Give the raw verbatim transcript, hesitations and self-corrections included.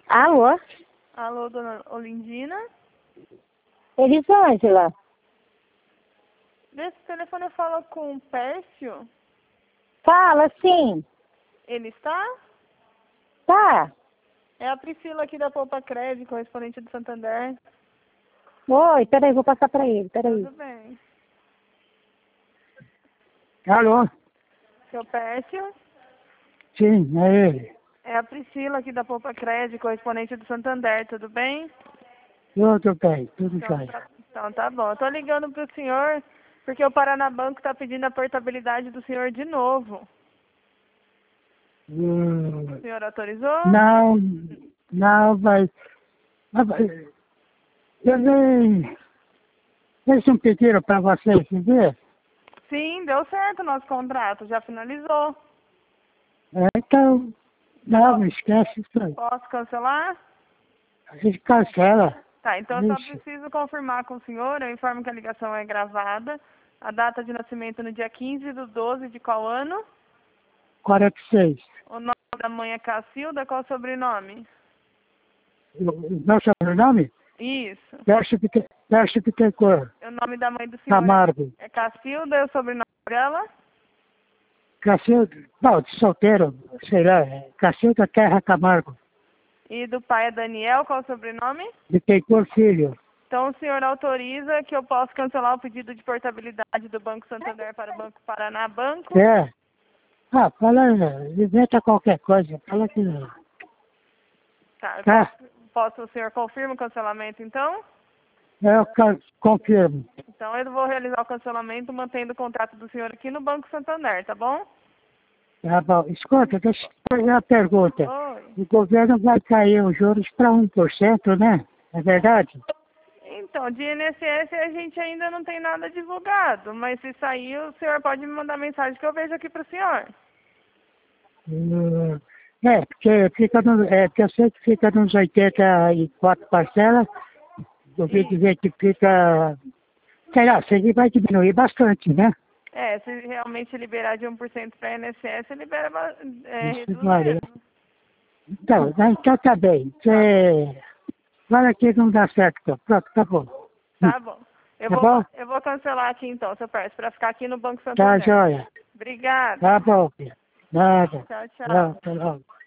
Alô? Alô, dona Olindina? Elisângela? Desse telefone eu falo com o Pércio. Fala, sim. Ele está? Tá. É a Priscila aqui da Poupa Crédito, correspondente do Santander. Oi, peraí, vou passar pra ele, peraí. Tudo bem. Alô? Seu Pércio? Sim, é ele. É a Priscila aqui da Poupa Crédito, correspondente do Santander, tudo bem? Tudo bem, tudo Então bem. tá, então tá bom. Eu tô ligando pro senhor porque o Paraná Banco tá pedindo a portabilidade do senhor de novo. Hum, O senhor autorizou? não, não, vai. vai- Eu nem. Eles não pediram para vocês ver? Sim, deu certo o nosso contrato, já finalizou. É, então, não, não esquece isso aí. Posso cancelar? A gente cancela. Tá, então eu só Isso. preciso confirmar com o senhor, eu informo que a ligação é gravada. A data de nascimento no dia quinze do doze de qual ano? quarenta e seis. O nome da mãe é Cacilda, qual o sobrenome? O meu sobrenome? Isso. Pércio Pittencourt. O nome da mãe do senhor Camargo. é Cacilda e o sobrenome dela? Cacilda. Não, de solteiro, sei lá. é Cacilda Terra Camargo. E do pai é Daniel, qual o sobrenome? Pittencourt Filho. Então o senhor autoriza que eu possa cancelar o pedido de portabilidade do Banco Santander para o Banco Paraná Banco? É. Ah, fala, inventa qualquer coisa. Fala que não. Tá, eu Tá? posso, posso, o senhor confirma o cancelamento então? Eu ca- confirmo. Então eu vou realizar o cancelamento mantendo o contrato do senhor aqui no Banco Santander, tá bom? Tá bom. Escuta, deixa eu fazer uma pergunta. Oi. O governo vai cair os juros para um por cento, né? É verdade? Então, de I N S S a gente ainda não tem nada divulgado, mas se sair o senhor pode me mandar mensagem que eu vejo aqui para o senhor. Hum, É, porque, fica no, é, porque eu sei que fica nos oitenta e quatro parcelas. Ouvi dizer que fica... Sei lá, sei que vai diminuir bastante, né? É, se realmente liberar de um por cento para I N S S, libera, ba- é, Isso reduz vale. mesmo. Então, então tá bem. Você... Fala que não dá certo, então. Pronto, tá bom. Tá bom. Eu Tá vou, bom? eu vou cancelar aqui então, seu Pércio, para ficar aqui no Banco Tá, Santander. joia. Obrigada. Tá bom, filha. Nada. Tchau, tchau. Não, tá bom.